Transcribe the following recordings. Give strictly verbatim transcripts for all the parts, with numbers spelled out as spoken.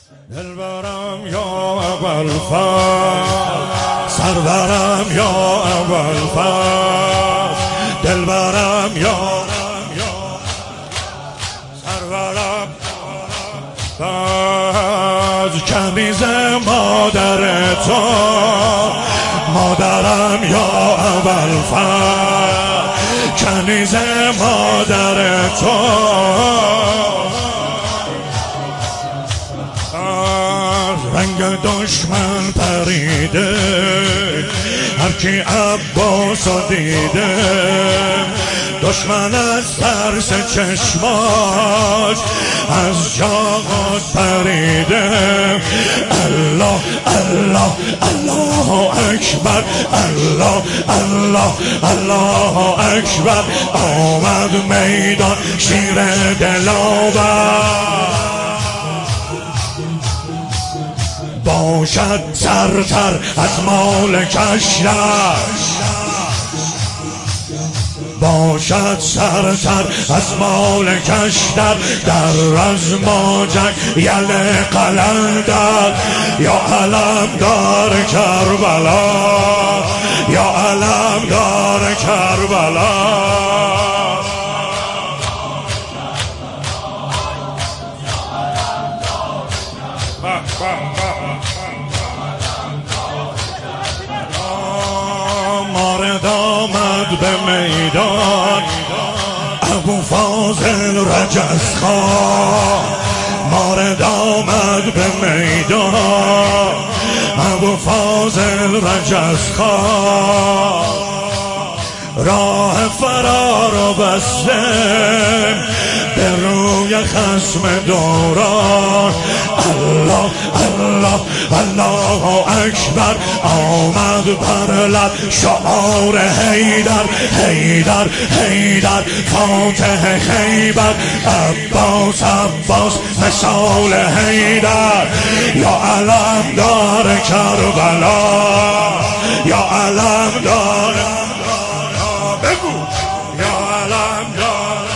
دلبرم یا ابوالفضل، سرورم یا ابوالفضل، دلبرم یا سرورم از کنیز مادر تو، مادرم یا ابوالفضل، کنیز مادر تو، رنگ دشمن پریده هرکی عباسو دیده، دشمن از ترس چشماش از جاغت پریده. الله الله الله اکبر، الله الله الله اکبر، آمد میدان شیر دلاور، باشد سرتر از مالکش در، باشد سرتر از مالکش در، در رزماجک یل قلندر، یا علمدار کربلا، یا علمدار کربلا. مارد آمد به میدان ابوفاضل رجزخان، مارد آمد به میدان ابوفاضل رجزخان، راه فرار و بسته به روی خصم دوران. الله الله الله اکبر، آمد بر لب شعار حیدر، حیدر حیدر فاتح خیبر، عباس عباس مثال حیدر، یا علمدار کربلا، یا علمدار بگو، یا علمدار.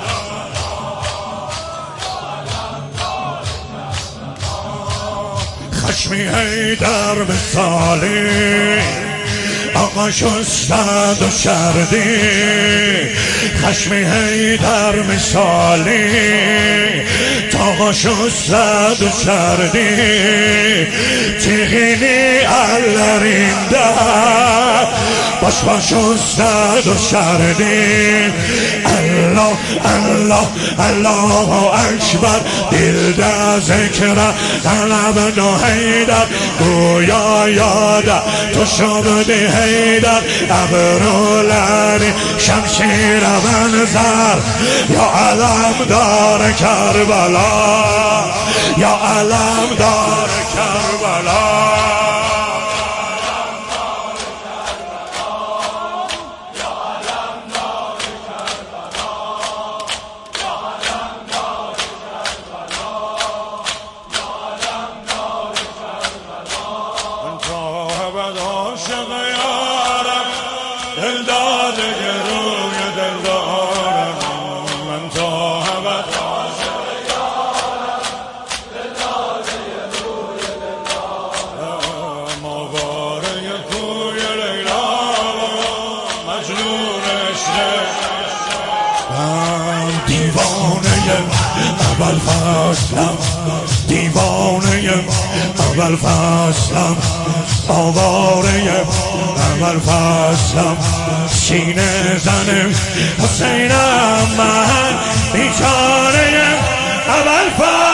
خشمی حیدر مثالی آقا شستد و شردی، خشمی حیدر مثالی تا شستد و شردی، تیغینی علرینده باش با شستد و شردی. الله الله الله اکبر، دل در ذکر طلب نو حیدر، گویا یاد تو شبدی حیدر، ابرولانی شمشیر منظر، یا علمدار کربلا، یا علمدار کربلا. دلداده روی دلدارم من، تا ابد عاشق یارم، دلداده روی دلدارم، آواره کوی لیلا مجنون عشق، من دیوانه ابوالفضلم، دیوانه ابوالفضلم، آواره ابوالفضلم، سینه زنم حسینم من، بیچاره ابوالفضل.